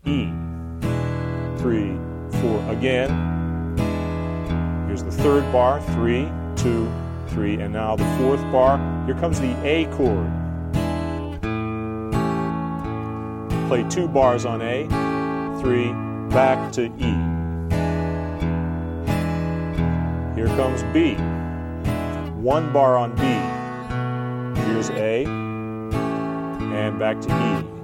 E. 3, 4, again. Here's the third bar, 3, 2, 3, and now the fourth bar. Here comes the A chord. Play 2 bars on A, 3, back to E. Here comes B. 1 bar on B. Here's A, and back to E.